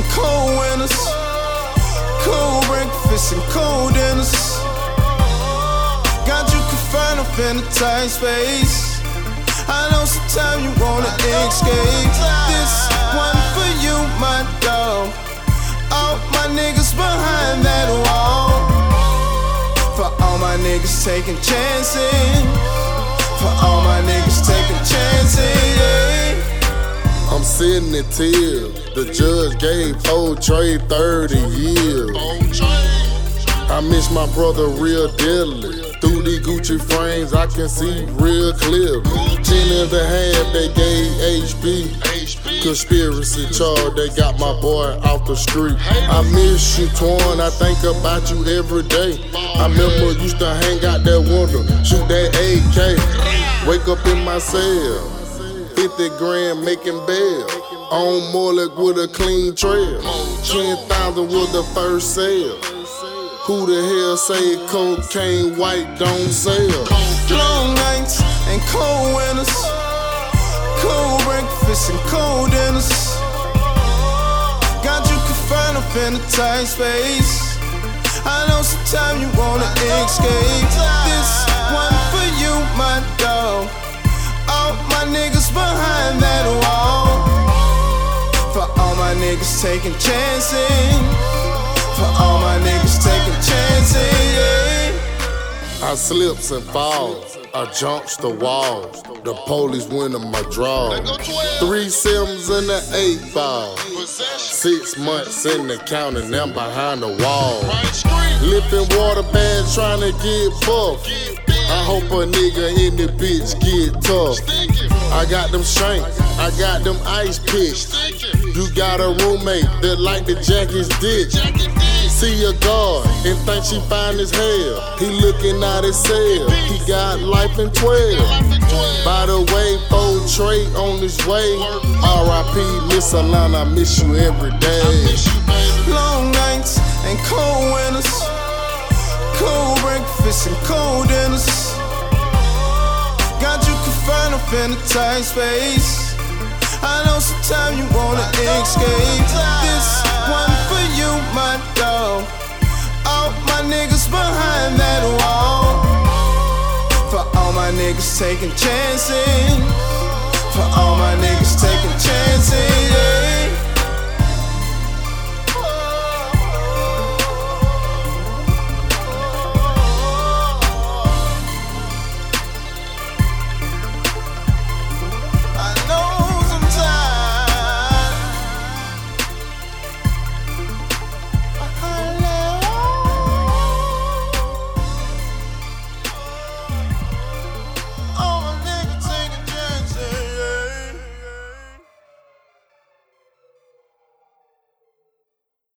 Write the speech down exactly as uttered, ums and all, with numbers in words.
cold winters, cold breakfast and cold dinners. Got you confined up in a tight space. I know sometimes you wanna escape. This one for you, my dog. All my niggas behind that wall. For all my niggas taking chances. For all my niggas taking chances, yeah. I'm sitting in tears. The judge gave old Trey thirty years. I miss my brother real dearly. Through these Gucci frames, I can see real clear. Ten and a half, they gave H B. Conspiracy charge, they got my boy off the street. I miss you, Twan, I think about you every day. I remember used to hang out that window, shoot that A K. Wake up in my cell, fifty grand making bail. On Morlock with a clean trail. ten thousand was the first sale. Who the hell say cocaine white don't sell? Long nights and cold winters, cold breakfast and cold dinners. Got you confined up in a tight space. I know sometimes you wanna escape. This one for you, my dog. All my niggas behind that wall. For all my niggas taking chances. For all my niggas taking chances, yeah. I slips and falls, I jumps the walls. The police went in my drawers. Three sevens and an eight ball. Six months in the county, now I'm behind the wall. Lipping water bags trying to get buff. I hope a nigga in the bitch get tough. I got them shanks, I got them ice picks. You got a roommate that like the Jackie's dick. See a guard and think she fine as hell. He looking out his cell, he got life in twelve. By the way, four Trey on his way. R I P Miss Alana, I miss you every day. Long nights and cold winters, cold breakfast and cold dinners. Got you confined up in a tight space. I know sometimes you wanna escape. This one for you, my dog. All my niggas behind that wall. For all my niggas taking chances. For all my niggas taking chances, yeah.